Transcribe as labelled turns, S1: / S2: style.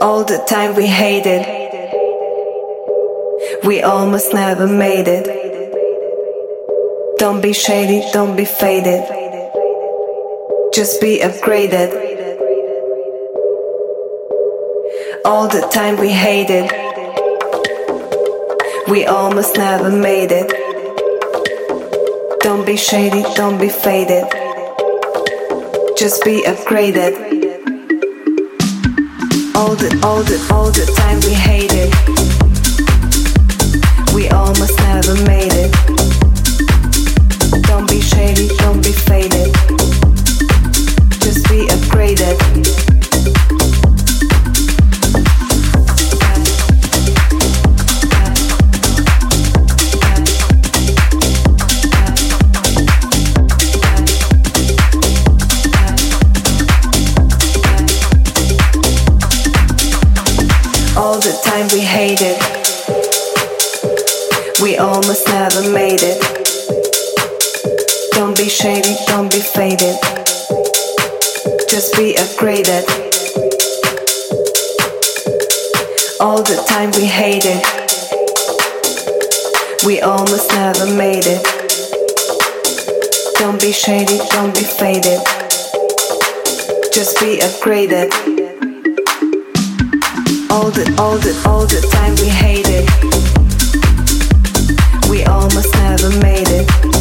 S1: All the time we hated, we almost never made it. Don't be shady, don't be faded, just be upgraded. All the time we hated, we almost never made it. Don't be shady, don't be faded, just be upgraded. All the time we hated, we almost never made it. Don't be shady, don't be faded, just be upgraded. All the time we hated, we almost never made it. Don't be shady, don't be faded, just be upgraded. All the time we hated, we almost never made it. Don't be shady, don't be faded, just be upgraded. All the time we hated, we almost never made it.